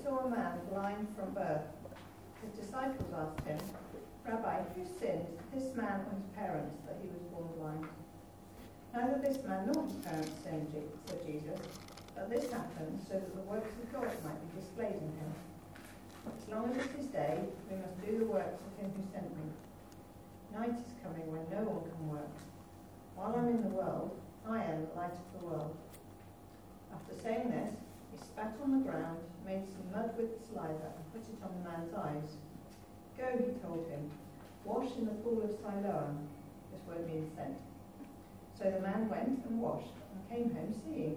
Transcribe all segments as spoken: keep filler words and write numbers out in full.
saw a man blind from birth. His disciples asked him, Rabbi, who sinned, this man or his parents, that he was born blind? Neither this man nor his parents sinned, said Jesus, but this happened so that the works of God might be displayed in him. As long as it is day, we must do the works of him who sent me. Night is coming when no one can work. While I'm in the world, I am the light of the world. After saying this, he spat on the ground, made some mud with saliva, and put it on the man's eyes. Go, he told him, wash in the pool of Siloam. This word means sent. So the man went and washed, and came home seeing.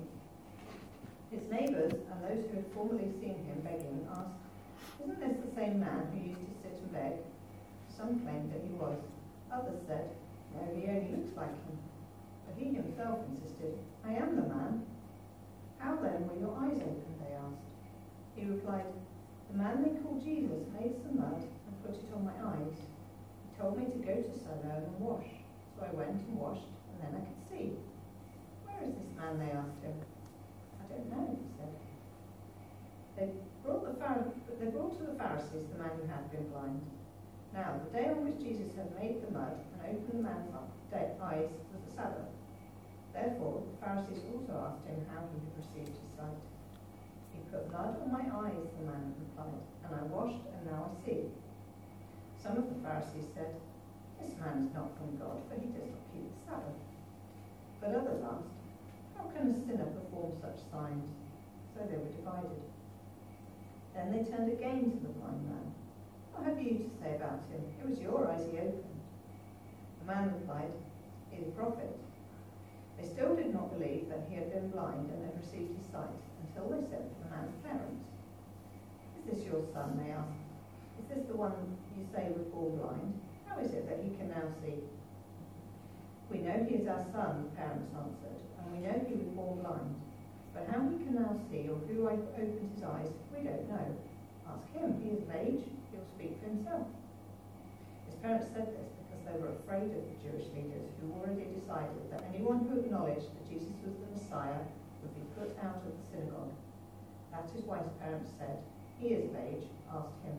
His neighbours and those who had formerly seen him begging asked, Isn't this the same man who used to sit and beg? Some claimed that he was. Others said, No, he only looks like him. But he himself insisted, I am the man. How then were your eyes opened, they asked. He replied, The man they call Jesus made some mud and put it on my eyes. He told me to go to Siloam and wash. So I went and washed, and then I could see. Where is this man, they asked him. I don't know, he said. They brought, the Phar- they brought to the Pharisees the man who had been blind. Now, the day on which Jesus had made the mud and opened the man's eyes was the Sabbath. Therefore, the Pharisees also asked him how he had received his sight. He put mud on my eyes, the man replied, and I washed, and now I see. Some of the Pharisees said, This man is not from God, for he does not keep the Sabbath. But others asked, How can a sinner perform such signs? So they were divided. Then they turned again to the blind man. What have you to say about him? It was your eyes he opened. The man replied, He is a prophet. They still did not believe that he had been blind and had received his sight until they sent for the man's parents. Is this your son, they asked. Is this the one you say was born blind? How is it that he can now see? We know he is our son, the parents answered, and we know he was born blind. But how he can now see or who opened his eyes, we don't know. Ask him, he is of age, he will speak for himself. His parents said this because they were afraid of the Jewish leaders who already decided that anyone who acknowledged that Jesus was the Messiah would be put out of the synagogue. That is why his parents said, He is of age, ask him.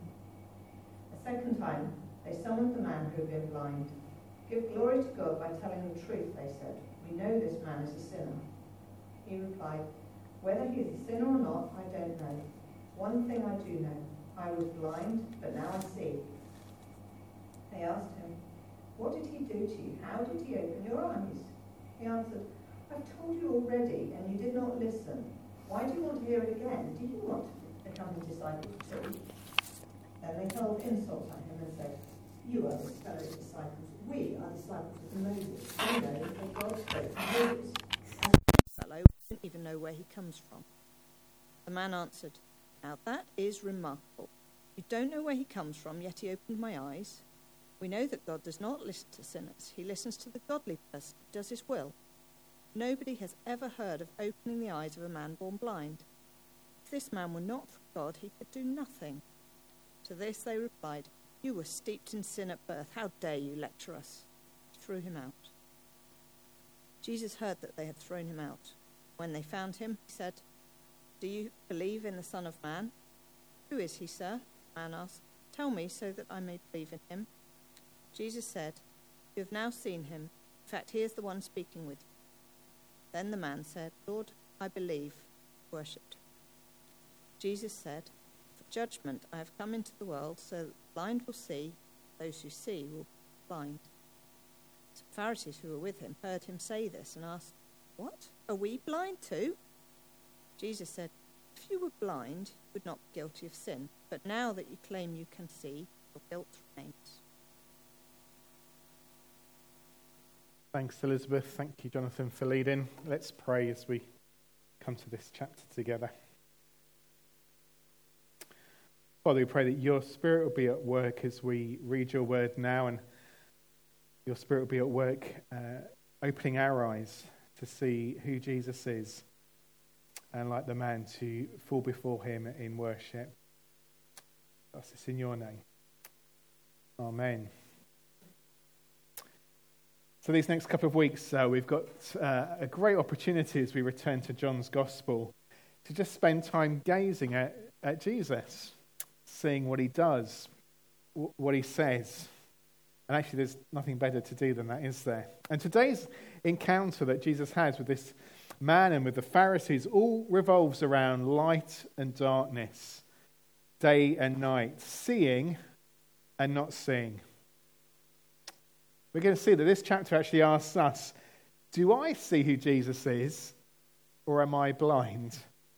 A second time, they summoned the man who had been blind. Give glory to God by telling the truth, they said. We know this man is a sinner. He replied, Whether he is a sinner or not, I don't know. One thing I do know, I was blind, but now I see. They asked him, What did he do to you? How did he open your eyes? He answered, I've told you already, and you did not listen. Why do you want to hear it again? Do you want to become his disciple too? Then they hurled insults at him and said, You are his fellow disciples. We are disciples of Moses. We know that God spoke to Moses. And this fellow didn't even know where he comes from. The man answered, Now that is remarkable. You don't know where he comes from, yet he opened my eyes. We know that God does not listen to sinners. He listens to the godly person who does his will. Nobody has ever heard of opening the eyes of a man born blind. If this man were not from God, he could do nothing. To this they replied, You were steeped in sin at birth. How dare you lecture us? He threw him out. Jesus heard that they had thrown him out. When they found him, he said, Do you believe in the Son of Man? Who is he, sir? The man asked. Tell me so that I may believe in him. Jesus said, You have now seen him. In fact, he is the one speaking with you. Then the man said, Lord, I believe. Worshipped. Jesus said, For judgment I have come into the world, so that the blind will see, those who see will be blind. Some Pharisees who were with him heard him say this and asked, What? Are we blind too? Jesus said, If you were blind, you would not be guilty of sin. But now that you claim you can see, your guilt remains. Thanks, Elizabeth. Thank you, Jonathan, for leading. Let's pray as we come to this chapter together. Father, we pray that your Spirit will be at work as we read your word now, and your Spirit will be at work uh, opening our eyes to see who Jesus is, and like the man, to fall before him in worship. That's this in your name. Amen. So these next couple of weeks, uh, we've got uh, a great opportunity as we return to John's Gospel to just spend time gazing at at Jesus, seeing what he does, what he says. And actually, there's nothing better to do than that, is there? And today's encounter that Jesus has with this man and with the Pharisees all revolves around light and darkness, day and night, seeing and not seeing. We're going to see that this chapter actually asks us, do I see who Jesus is, or am I blind?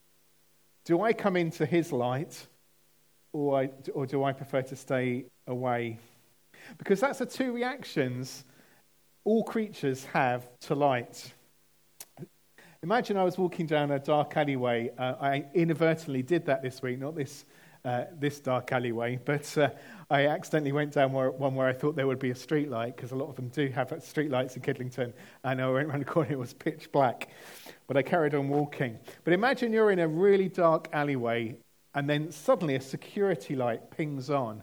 Do I come into his light, or, I, or do I prefer to stay away? Because that's the two reactions all creatures have to light. Imagine I was walking down a dark alleyway. Uh, I inadvertently did that this week, not this uh, this dark alleyway, but uh, I accidentally went down where, one where I thought there would be a street light, because a lot of them do have street lights in Kidlington, and I went around the corner, it was pitch black. But I carried on walking. But imagine you're in a really dark alleyway, and then suddenly a security light pings on.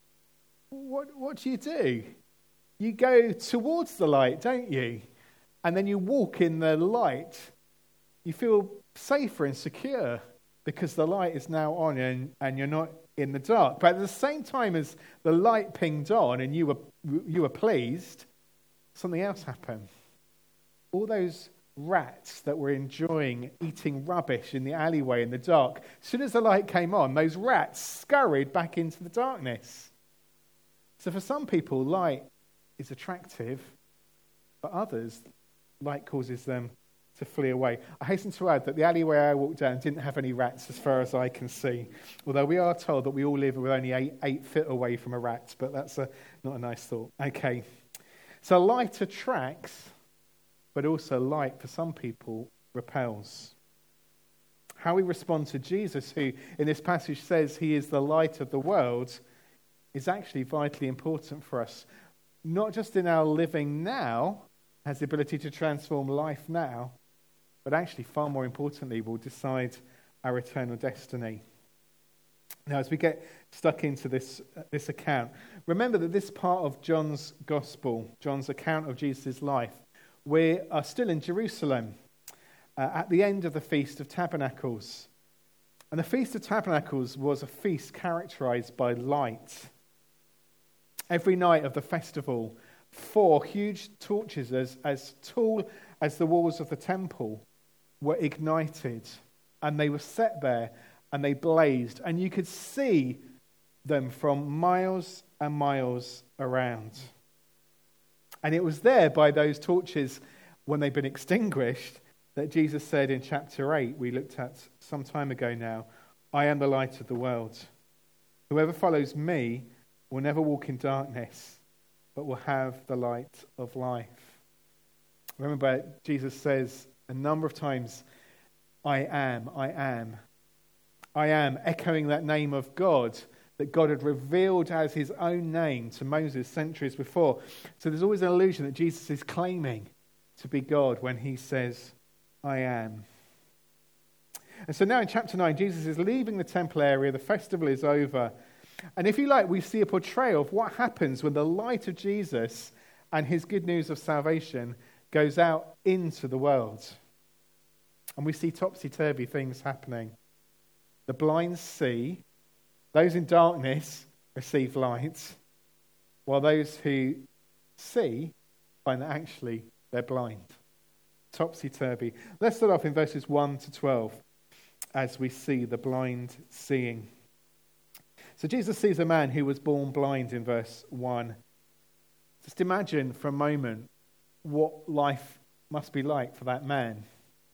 What, what do you do? You go towards the light, don't you? And then you walk in the light. You feel safer and secure because the light is now on and, and you're not in the dark. But at the same time as the light pinged on and you were you were pleased, something else happened. All those rats that were enjoying eating rubbish in the alleyway in the dark, as soon as the light came on, those rats scurried back into the darkness. So for some people, light is attractive. For others, light causes them to flee away. I hasten to add that the alleyway I walked down didn't have any rats as far as I can see. Although we are told that we all live with only eight, eight feet away from a rat, but that's a, not a nice thought. Okay. So light attracts, but also light for some people repels. How we respond to Jesus, who in this passage says he is the light of the world, is actually vitally important for us. Not just in our living now, has the ability to transform life now, but actually far more importantly will decide our eternal destiny. Now, as we get stuck into this, uh, this account, remember that this part of John's gospel, John's account of Jesus' life, we are still in Jerusalem uh, at the end of the Feast of Tabernacles. And the Feast of Tabernacles was a feast characterized by light. Every night of the festival, four huge torches as, as tall as the walls of the temple were ignited, and they were set there and they blazed, and you could see them from miles and miles around. And it was there by those torches, when they'd been extinguished, that Jesus said in chapter eight, we looked at some time ago now, I am the light of the world. Whoever follows me will never walk in darkness, but will have the light of life. Remember, Jesus says a number of times, I am, I am. I am, echoing that name of God that God had revealed as his own name to Moses centuries before. So there's always an illusion that Jesus is claiming to be God when he says, I am. And so now in chapter nine, Jesus is leaving the temple area, the festival is over. And if you like, we see a portrayal of what happens when the light of Jesus and his good news of salvation goes out into the world. And we see topsy-turvy things happening. The blind see, those in darkness receive light, while those who see find that actually they're blind. Topsy-turvy. Let's start off in verses one to twelve as we see the blind seeing. So Jesus sees a man who was born blind in verse one. Just imagine for a moment what life must be like for that man.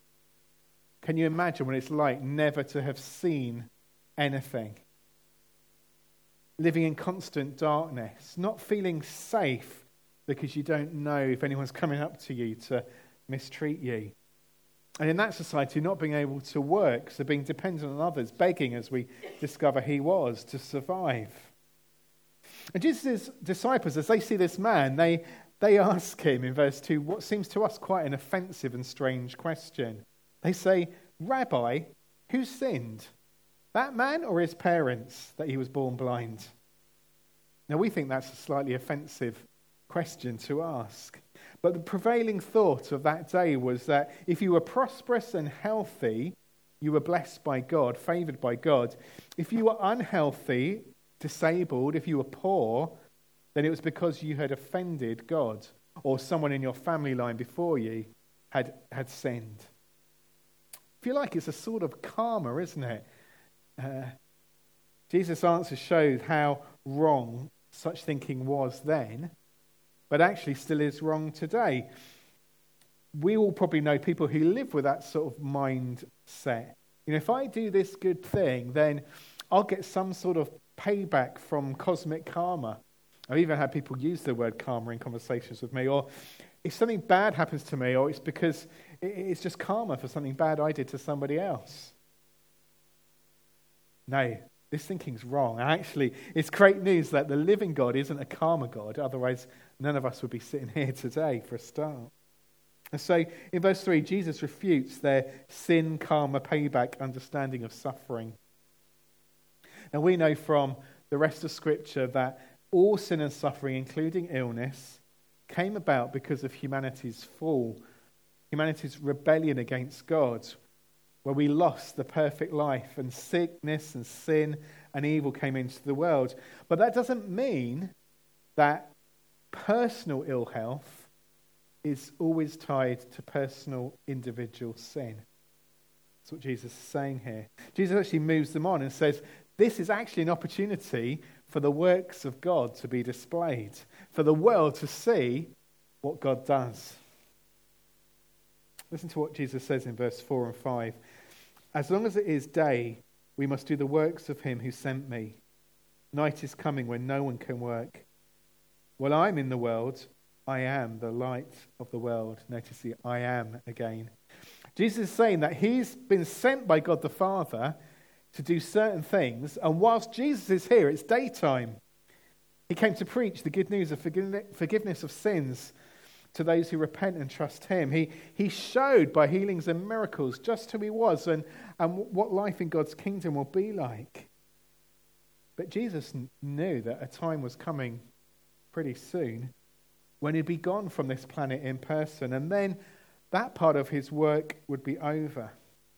Can you imagine what it's like never to have seen anything? Living in constant darkness, not feeling safe because you don't know if anyone's coming up to you to mistreat you. And in that society, not being able to work, so being dependent on others, begging, as we discover he was, to survive. And Jesus' disciples, as they see this man, they, they ask him in verse two what seems to us quite an offensive and strange question. They say, Rabbi, who sinned? That man or his parents that he was born blind? Now we think that's a slightly offensive question to ask. But the prevailing thought of that day was that if you were prosperous and healthy, you were blessed by God, favored by God. If you were unhealthy, disabled, if you were poor, then it was because you had offended God, or someone in your family line before you had, had sinned. I feel like it's a sort of karma, isn't it? Uh, Jesus' answer showed how wrong such thinking was then, but actually still is wrong today. We all probably know people who live with that sort of mindset. You know, if I do this good thing, then I'll get some sort of payback from cosmic karma. I've even had people use the word karma in conversations with me. Or if something bad happens to me, or it's because it's just karma for something bad I did to somebody else. No, this thinking's wrong. Actually, it's great news that the living God isn't a karma God. Otherwise, none of us would be sitting here today for a start. And so, in verse three, Jesus refutes their sin, karma, payback understanding of suffering. And we know from the rest of Scripture that all sin and suffering, including illness, came about because of humanity's fall, humanity's rebellion against God, where we lost the perfect life and sickness and sin and evil came into the world. But that doesn't mean that personal ill health is always tied to personal individual sin. That's what Jesus is saying here. Jesus actually moves them on and says, this is actually an opportunity for the works of God to be displayed, for the world to see what God does. Listen to what Jesus says in verse four and five. As long as it is day, we must do the works of him who sent me. Night is coming when no one can work. While I'm in the world, I am the light of the world. Notice the I am again. Jesus is saying that he's been sent by God the Father to do certain things, and whilst Jesus is here, it's daytime. He came to preach the good news of forgiveness of sins to those who repent and trust him. He, he showed by healings and miracles just who he was and, and what life in God's kingdom will be like. But Jesus knew that a time was coming pretty soon when he'd be gone from this planet in person, and then that part of his work would be over.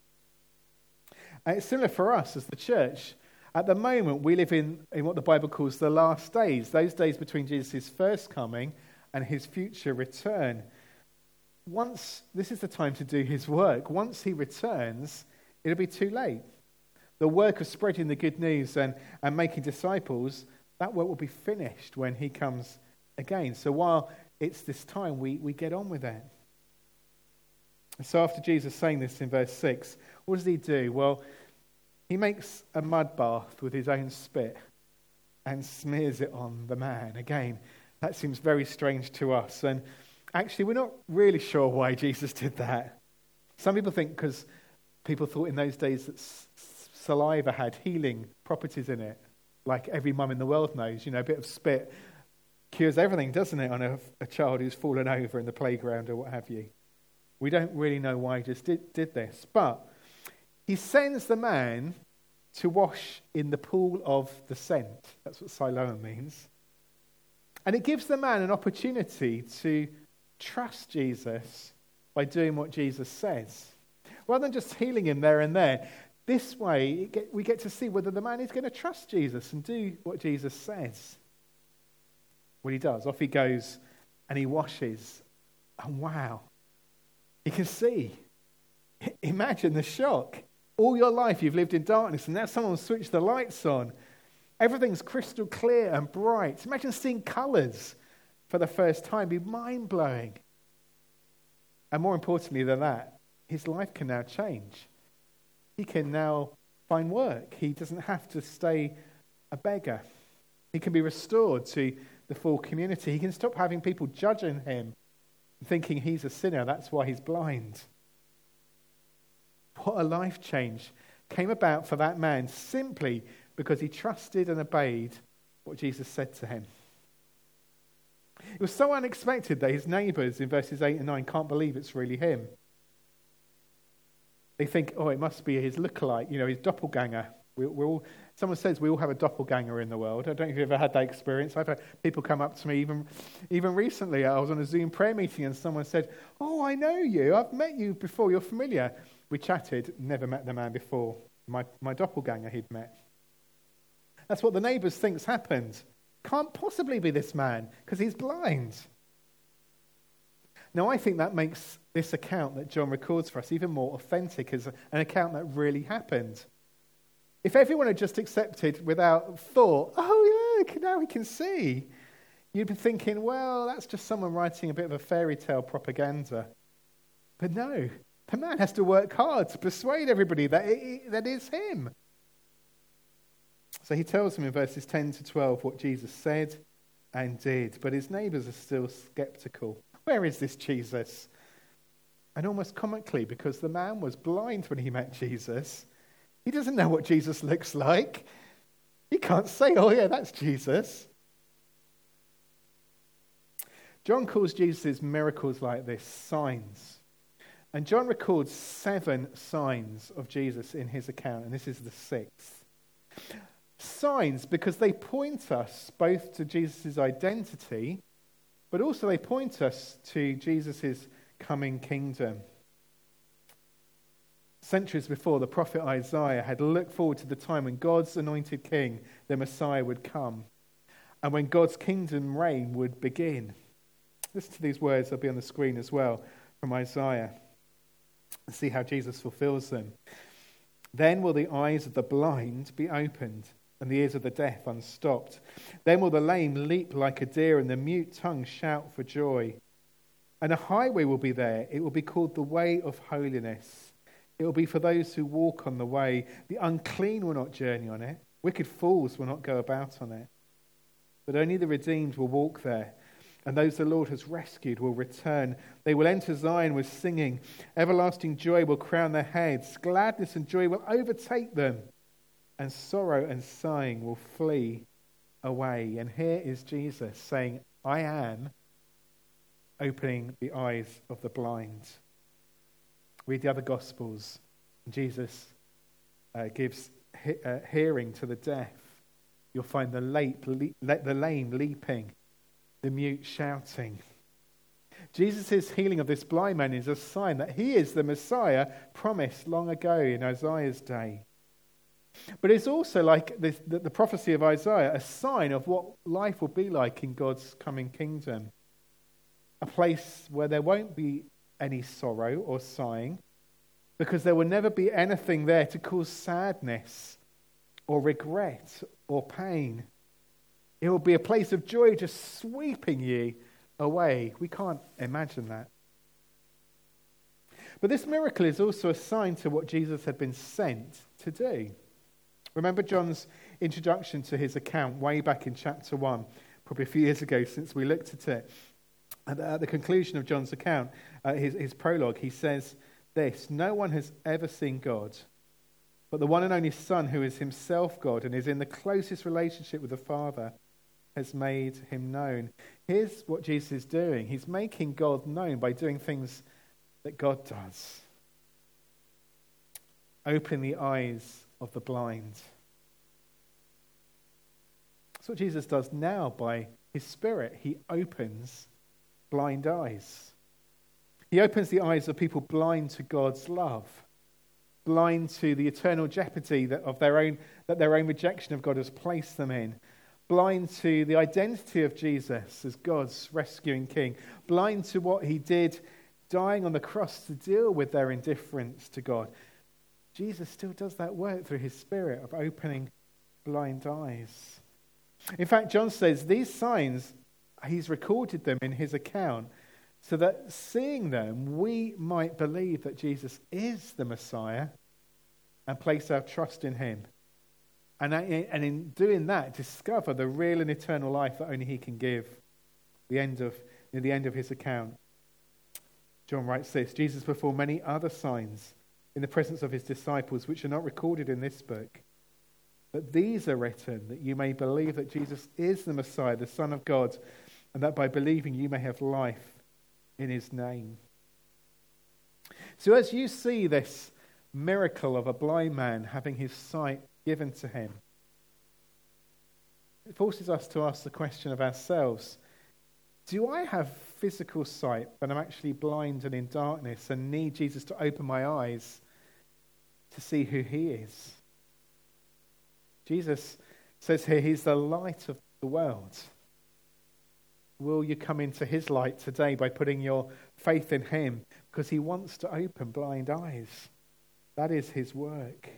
And it's similar for us as the church. At the moment, we live in, in what the Bible calls the last days, those days between Jesus' first coming and his future return. Once, this is the time to do his work. Once he returns, it'll be too late. The work of spreading the good news and, and making disciples, that work will be finished when he comes again. So while it's this time, we, we get on with it. And so after Jesus saying this in verse six, what does he do? Well, he makes a mud bath with his own spit and smears it on the man. Again, that seems very strange to us. And actually, we're not really sure why Jesus did that. Some people think because people thought in those days that s- saliva had healing properties in it, like every mum in the world knows. You know, a bit of spit cures everything, doesn't it, on a, a child who's fallen over in the playground or what have you. We don't really know why he just did, did this. But he sends the man to wash in the pool of the scent. That's what Siloam means. And it gives the man an opportunity to trust Jesus by doing what Jesus says. Rather than just healing him there and there, this way we get to see whether the man is going to trust Jesus and do what Jesus says. Well, he does. Off he goes and he washes. And wow, you can see. Imagine the shock. All your life you've lived in darkness and now someone switched the lights on. Everything's crystal clear and bright. Imagine seeing colours for the first time. It'd be mind-blowing. And more importantly than that, his life can now change. He can now find work. He doesn't have to stay a beggar. He can be restored to the full community. He can stop having people judging him, thinking he's a sinner. That's why he's blind. What a life change came about for that man simply because he trusted and obeyed what Jesus said to him. It was so unexpected that his neighbours in verses eight and nine can't believe it's really him. They think, oh, it must be his lookalike, you know, his doppelganger, We, we're all, someone says we all have a doppelganger in the world. I don't know if you've ever had that experience. I've had people come up to me, even, even recently. I was on a Zoom prayer meeting and someone said, "Oh, I know you. I've met you before. You're familiar." We chatted, never met the man before. My, my doppelganger he'd met. That's what the neighbours think's happened. Can't possibly be this man because he's blind. Now, I think that makes this account that John records for us even more authentic as an account that really happened. If everyone had just accepted without thought, "Oh, yeah, now we can see," you'd be thinking, well, that's just someone writing a bit of a fairy tale propaganda. But no, the man has to work hard to persuade everybody that it, that it's him. So he tells them in verses ten to twelve what Jesus said and did, but his neighbours are still sceptical. Where is this Jesus? And almost comically, because the man was blind when he met Jesus, he doesn't know what Jesus looks like. He can't say, "Oh yeah, that's Jesus." John calls Jesus' miracles like this signs. And John records seven signs of Jesus in his account, and this is the sixth. Signs because they point us both to Jesus' identity, but also they point us to Jesus' coming kingdom. Centuries before, the prophet Isaiah had looked forward to the time when God's anointed king, the Messiah, would come, and when God's kingdom reign would begin. Listen to these words, they'll be on the screen as well, from Isaiah. And see how Jesus fulfills them. "Then will the eyes of the blind be opened, and the ears of the deaf unstopped. Then will the lame leap like a deer, and the mute tongue shout for joy. And a highway will be there. It will be called the way of holiness. It will be for those who walk on the way. The unclean will not journey on it. Wicked fools will not go about on it. But only the redeemed will walk there. And those the Lord has rescued will return. They will enter Zion with singing. Everlasting joy will crown their heads. Gladness and joy will overtake them. And sorrow and sighing will flee away." And here is Jesus saying, "I am opening the eyes of the blind." Read the other Gospels. Jesus uh, gives he- uh, hearing to the deaf. You'll find the, late, le- the lame leaping, the mute shouting. Jesus' healing of this blind man is a sign that he is the Messiah promised long ago in Isaiah's day. But it's also, like the, the, the prophecy of Isaiah, a sign of what life will be like in God's coming kingdom. A place where there won't be any sorrow or sighing, because there will never be anything there to cause sadness or regret or pain. It will be a place of joy just sweeping you away. We can't imagine that. But this miracle is also a sign to what Jesus had been sent to do. Remember John's introduction to his account way back in chapter one, probably a few years ago since we looked at it. And at the conclusion of John's account, uh, his, his prologue, he says this: "No one has ever seen God, but the one and only Son, who is himself God and is in the closest relationship with the Father, has made him known." Here's what Jesus is doing. He's making God known by doing things that God does. Opening the eyes of the blind. That's what Jesus does now by his Spirit. He opens blind eyes. He opens the eyes of people blind to God's love, blind to the eternal jeopardy that of their own that their own rejection of God has placed them in, blind to the identity of Jesus as God's rescuing King, blind to what he did dying on the cross to deal with their indifference to God. Jesus still does that work through his Spirit of opening blind eyes. In fact, John says these signs, he's recorded them in his account so that seeing them, we might believe that Jesus is the Messiah and place our trust in him. And, and in doing that, discover the real and eternal life that only he can give. The end of, near the end of his account, John writes this: "Jesus performed many other signs in the presence of his disciples, which are not recorded in this book. But these are written that you may believe that Jesus is the Messiah, the Son of God, and that by believing you may have life in his name." So as you see this miracle of a blind man having his sight given to him. It forces us to ask the question of ourselves, do I have physical sight, but I'm actually blind and in darkness and need Jesus to open my eyes to see who he is? Jesus says here he's the light of the world. Will you come into his light today by putting your faith in him? Because he wants to open blind eyes. That is his work.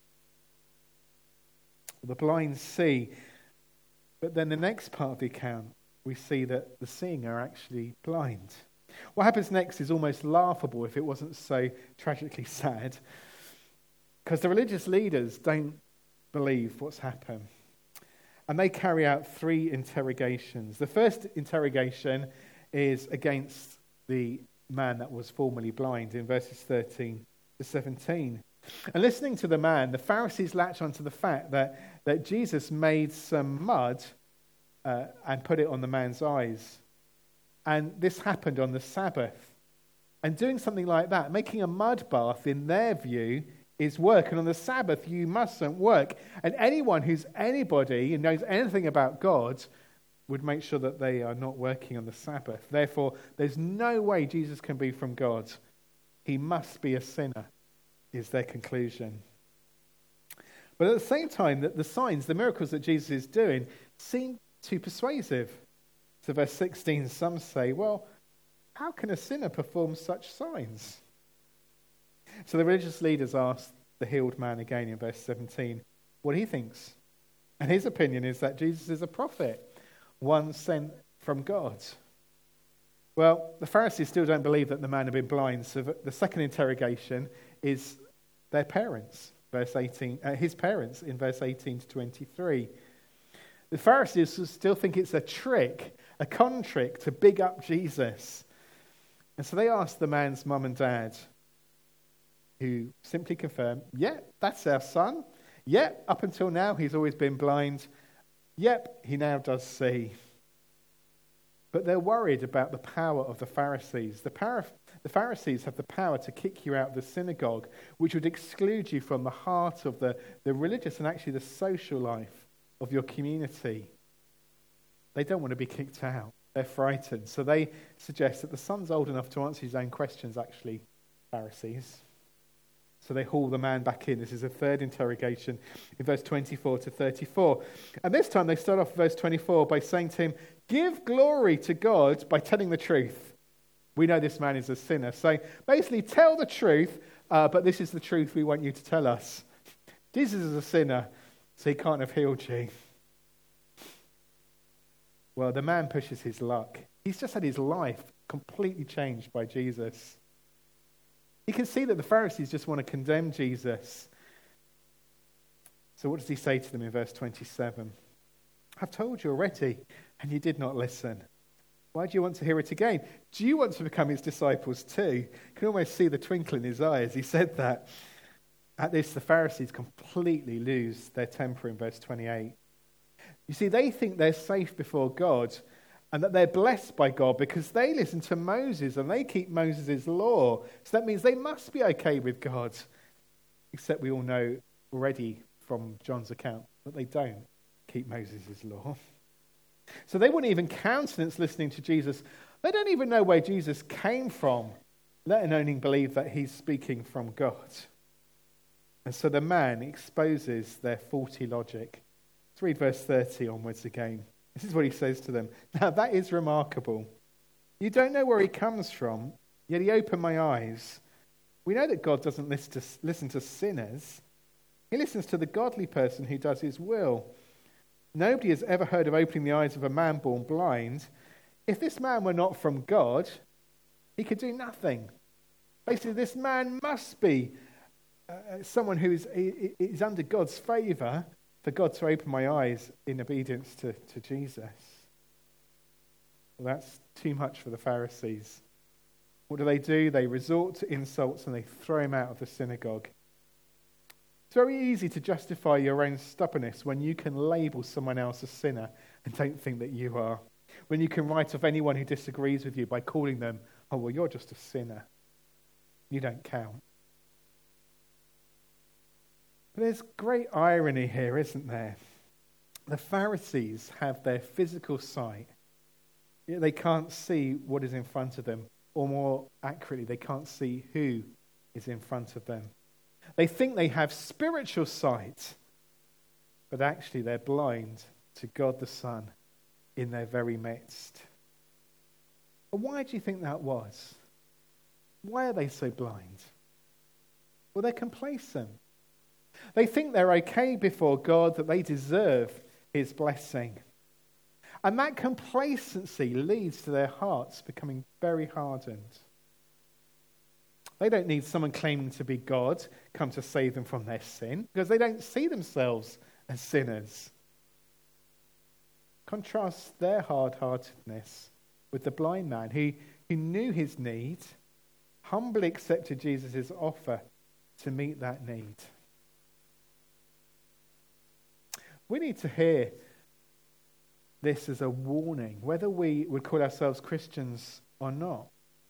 The blind see, but then the next part of the account, we see that the seeing are actually blind. What happens next is almost laughable if it wasn't so tragically sad, because the religious leaders don't believe what's happened. And they carry out three interrogations. The first interrogation is against the man that was formerly blind in verses thirteen to seventeen. And listening to the man, the Pharisees latch onto the fact that, that Jesus made some mud uh, and put it on the man's eyes. And this happened on the Sabbath. And doing something like that, making a mud bath, in their view, is work. And on the Sabbath, you mustn't work. And anyone who's anybody and knows anything about God would make sure that they are not working on the Sabbath. Therefore, there's no way Jesus can be from God. He must be a sinner, is their conclusion. But at the same time, that the signs, the miracles that Jesus is doing seem too persuasive. So verse sixteen, some say, well, how can a sinner perform such signs? So the religious leaders asked the healed man again in verse seventeen what he thinks. And his opinion is that Jesus is a prophet, one sent from God. Well, the Pharisees still don't believe that the man had been blind, so the second interrogation is their parents, verse eighteen, uh, his parents in verse eighteen to twenty-three. The Pharisees still think it's a trick, a con trick to big up Jesus. And so they ask the man's mum and dad, who simply confirm, yeah, that's our son. Yeah, up until now he's always been blind. Yep, he now does see. But they're worried about the power of the Pharisees. The, para- the Pharisees have the power to kick you out of the synagogue, which would exclude you from the heart of the, the religious and actually the social life of your community. They don't want to be kicked out. They're frightened. So they suggest that the son's old enough to answer his own questions, actually, Pharisees. So they haul the man back in. This is a third interrogation in verse twenty-four to thirty-four. And this time they start off verse twenty-four by saying to him, give glory to God by telling the truth. We know this man is a sinner. So basically tell the truth, uh, but this is the truth we want you to tell us. Jesus is a sinner, so he can't have healed you. Well, the man pushes his luck. He's just had his life completely changed by Jesus. You can see that the Pharisees just want to condemn Jesus. So what does he say to them in verse twenty-seven? I've told you already, and you did not listen. Why do you want to hear it again? Do you want to become his disciples too? You can almost see the twinkle in his eye as he said that. At this, the Pharisees completely lose their temper in verse twenty-eight. You see, they think they're safe before God and that they're blessed by God because they listen to Moses and they keep Moses' law. So that means they must be okay with God. Except we all know already from John's account that they don't keep Moses' law. So they wouldn't even countenance listening to Jesus. They don't even know where Jesus came from, let alone believe that he's speaking from God. And so the man exposes their faulty logic. Let's read verse thirty onwards again. This is what he says to them. Now that is remarkable. You don't know where he comes from, yet he opened my eyes. We know that God doesn't listen to, listen to sinners. He listens to the godly person who does his will. Nobody has ever heard of opening the eyes of a man born blind. If this man were not from God, he could do nothing. Basically, this man must be uh, someone who is, is under God's favour for God to open my eyes in obedience to, to Jesus. Well, that's too much for the Pharisees. What do they do? They resort to insults and they throw him out of the synagogue. It's very easy to justify your own stubbornness when you can label someone else a sinner and don't think that you are. When you can write off anyone who disagrees with you by calling them, oh, well, you're just a sinner. You don't count. But there's great irony here, isn't there? The Pharisees have their physical sight, yet they can't see what is in front of them, or more accurately, they can't see who is in front of them. They think they have spiritual sight, but actually they're blind to God the Son in their very midst. But why do you think that was? Why are they so blind? Well, they're complacent. They think they're okay before God, that they deserve his blessing. And that complacency leads to their hearts becoming very hardened. They don't need someone claiming to be God come to save them from their sin, because they don't see themselves as sinners. Contrast their hard-heartedness with the blind man who, who knew his need, humbly accepted Jesus' offer to meet that need. We need to hear this as a warning, whether we would call ourselves Christians or not.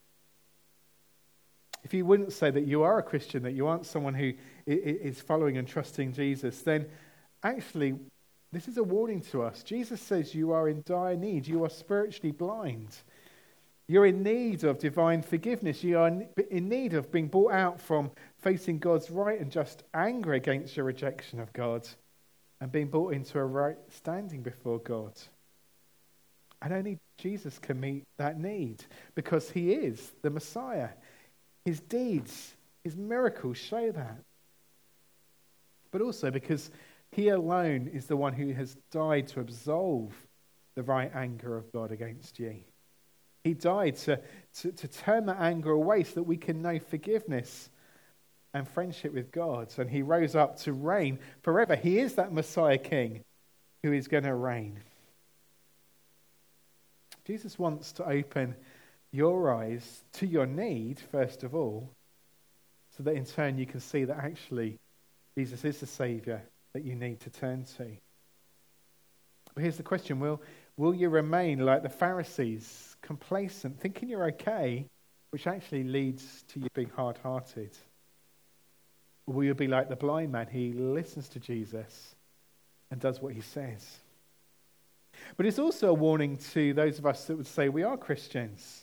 If you wouldn't say that you are a Christian, that you aren't someone who is following and trusting Jesus, then actually this is a warning to us. Jesus says you are in dire need. You are spiritually blind. You're in need of divine forgiveness. You are in need of being brought out from facing God's right and just anger against your rejection of God and being brought into a right standing before God. And only Jesus can meet that need because he is the Messiah. His deeds, his miracles show that. But also because he alone is the one who has died to absolve the right anger of God against you. He died to, to, to turn that anger away so that we can know forgiveness and friendship with God. And he rose up to reign forever. He is that Messiah King who is going to reign. Jesus wants to open your eyes to your need, first of all, so that in turn you can see that actually Jesus is the Saviour that you need to turn to. But here's the question, will, will you remain like the Pharisees, complacent, thinking you're okay, which actually leads to you being hard-hearted? Or will you be like the blind man? He listens to Jesus and does what he says. But it's also a warning to those of us that would say we are Christians.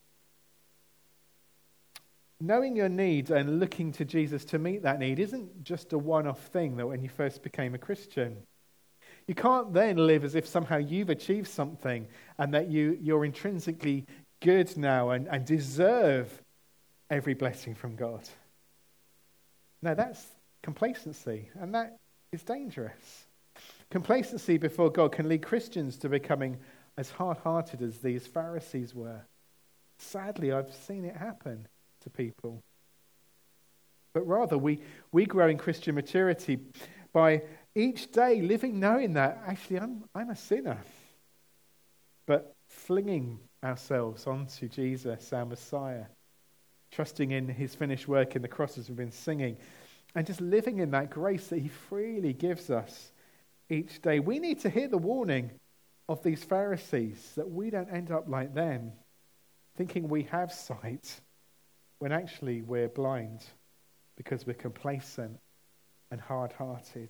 Knowing your need and looking to Jesus to meet that need isn't just a one-off thing that when you first became a Christian. You can't then live as if somehow you've achieved something and that you, you're intrinsically good now and, and deserve every blessing from God. No, that's complacency, and that is dangerous. Complacency before God can lead Christians to becoming as hard-hearted as these Pharisees were. Sadly, I've seen it happen to people. But rather, we, we grow in Christian maturity by each day living knowing that actually I'm, I'm a sinner. But flinging ourselves onto Jesus, our Messiah, trusting in his finished work in the cross as we've been singing, and just living in that grace that he freely gives us each day. We need to hear the warning of these Pharisees that we don't end up like them, thinking we have sight, when actually we're blind because we're complacent and hard-hearted.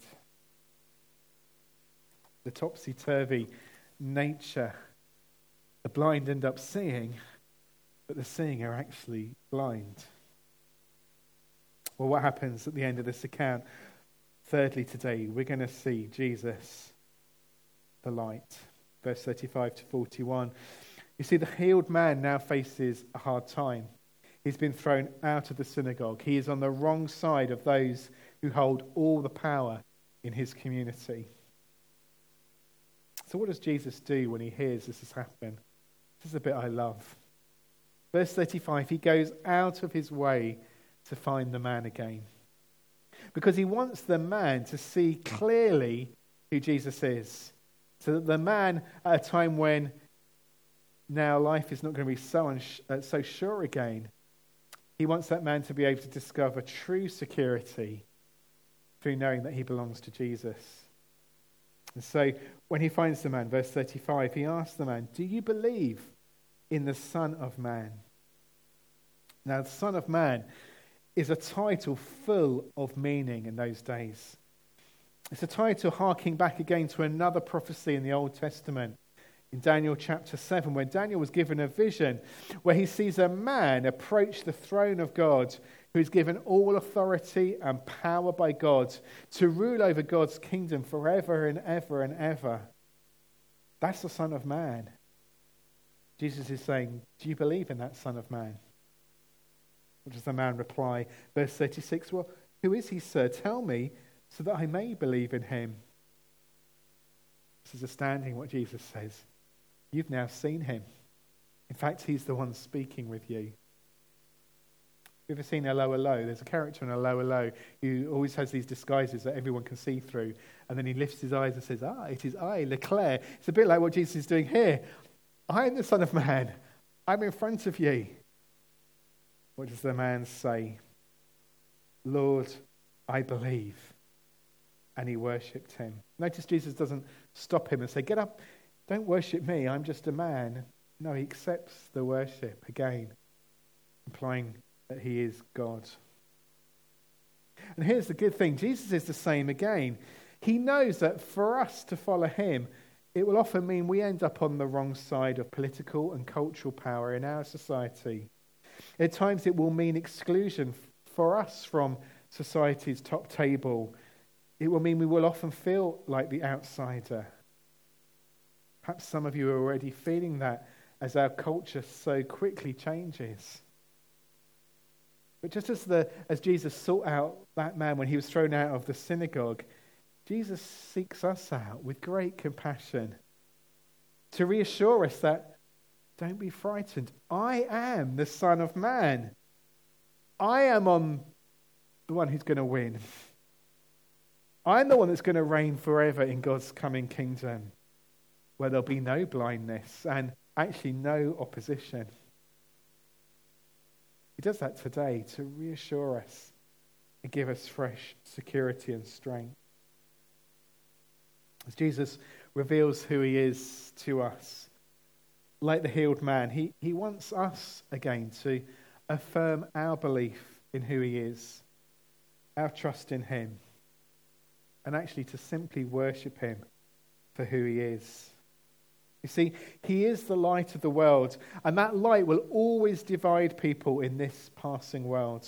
The topsy-turvy nature, the blind end up seeing, but the seeing are actually blind. Well, what happens at the end of this account? Thirdly, today, we're going to see Jesus, the light. Verse thirty-five to forty-one. You see, the healed man now faces a hard time. He's been thrown out of the synagogue. He is on the wrong side of those who hold all the power in his community. So what does Jesus do when he hears this has happened? This is the bit I love. Verse thirty-five, he goes out of his way to find the man again. Because he wants the man to see clearly who Jesus is. So that the man, at a time when now life is not going to be so, uns- uh, so sure again, he wants that man to be able to discover true security through knowing that he belongs to Jesus. And so when he finds the man, verse thirty-five, he asks the man, do you believe in the Son of Man? Now, the Son of Man is a title full of meaning in those days. It's a title harking back again to another prophecy in the Old Testament, in Daniel chapter seven, where Daniel was given a vision where he sees a man approach the throne of God who is given all authority and power by God to rule over God's kingdom forever and ever and ever. That's the Son of Man. Jesus is saying, do you believe in that Son of Man? What does the man reply? Verse thirty-six, well, who is he, sir? Tell me, so that I may believe in him. This is astounding what Jesus says. You've now seen him. In fact, he's the one speaking with you. Have you ever seen Hello, Hello? There's a character in Hello, Hello who always has these disguises that everyone can see through. And then he lifts his eyes and says, ah, it is I, Leclerc. It's a bit like what Jesus is doing here. I am the Son of Man. I'm in front of you. What does the man say? Lord, I believe. And he worshipped him. Notice Jesus doesn't stop him and say, get up, don't worship me, I'm just a man. No, he accepts the worship again, implying that he is God. And here's the good thing, Jesus is the same again. He knows that for us to follow him, it will often mean we end up on the wrong side of political and cultural power in our society. At times it will mean exclusion for us from society's top table. It will mean we will often feel like the outsider. Perhaps some of you are already feeling that as our culture so quickly changes. But just as the as Jesus sought out that man when he was thrown out of the synagogue, Jesus seeks us out with great compassion to reassure us that, don't be frightened. I am the Son of Man. I am on the one who's going to win. I'm the one that's going to reign forever in God's coming kingdom, where there'll be no blindness and actually no opposition. He does that today to reassure us and give us fresh security and strength. As Jesus reveals who he is to us, like the healed man, he, he wants us again to affirm our belief in who he is, our trust in him, and actually to simply worship him for who he is. You see, he is the light of the world, and that light will always divide people in this passing world.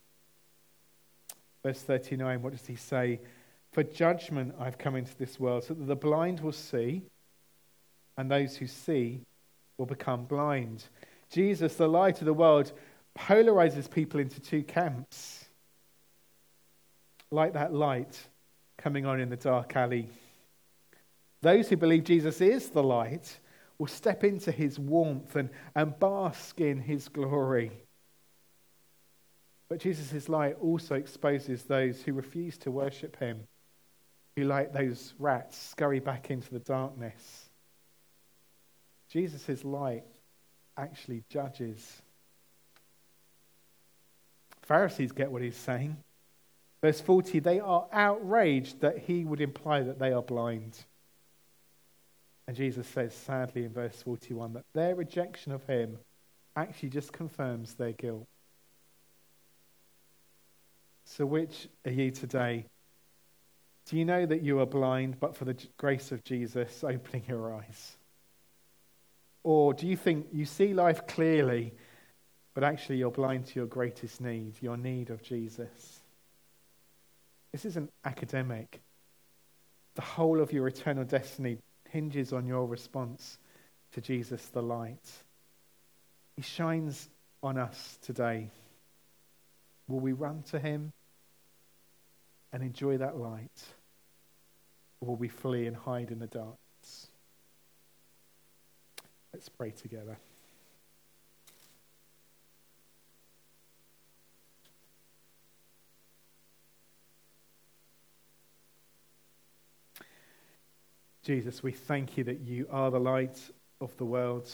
Verse thirty-nine, what does he say? For judgment I've come into this world, so that the blind will see, and those who see will become blind. Jesus, the light of the world, polarizes people into two camps. Like that light coming on in the dark alley. Those who believe Jesus is the light will step into his warmth and, and bask in his glory. But Jesus' light also exposes those who refuse to worship him, who, like those rats, scurry back into the darkness. Jesus' light actually judges. Pharisees get what he's saying. Verse forty, they are outraged that he would imply that they are blind. And Jesus says, sadly, in verse forty-one, that their rejection of him actually just confirms their guilt. So which are you today? Do you know that you are blind, but for the grace of Jesus opening your eyes? Or do you think you see life clearly, but actually you're blind to your greatest need, your need of Jesus? This isn't academic. The whole of your eternal destiny hinges on your response to Jesus the light. He shines on us today. Will we run to him and enjoy that light? Or will we flee and hide in the darkness? Let's pray together. Jesus, we thank you that you are the light of the world.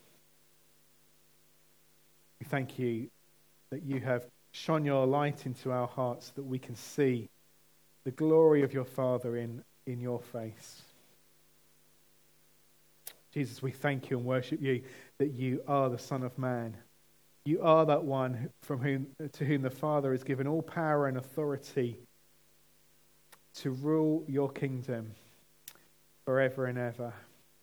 We thank you that you have shone your light into our hearts so that we can see the glory of your Father in, in your face. Jesus, we thank you and worship you that you are the Son of Man. You are that one from whom, to whom the Father has given all power and authority to rule your kingdom forever and ever.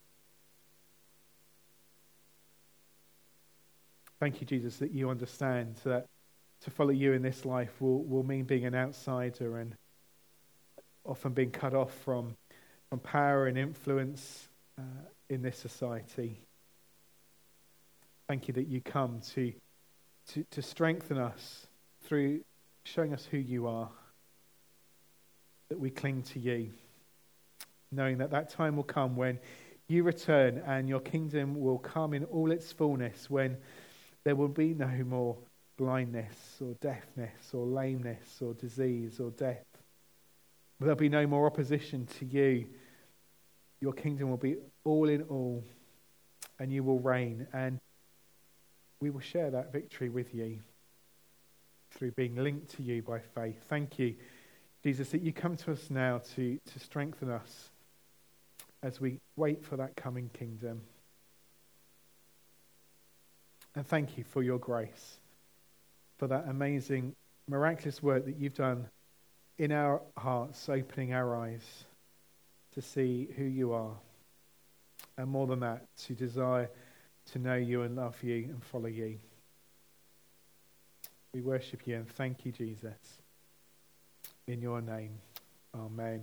Thank you, Jesus, that you understand that to follow you in this life will, will mean being an outsider and often being cut off from, from power and influence uh, in this society. Thank you that you come to, to, to strengthen us through showing us who you are, that we cling to you, knowing that that time will come when you return and your kingdom will come in all its fullness, when there will be no more blindness or deafness or lameness or disease or death. There'll be no more opposition to you. Your kingdom will be all in all, and you will reign, and we will share that victory with you through being linked to you by faith. Thank you, Jesus, that you come to us now to, to strengthen us as we wait for that coming kingdom. And thank you for your grace, for that amazing, miraculous work that you've done in our hearts, opening our eyes to see who you are. And more than that, to desire to know you and love you and follow you. We worship you and thank you, Jesus. In your name, amen.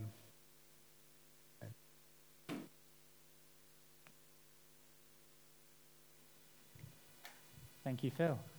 Thank you, Phil.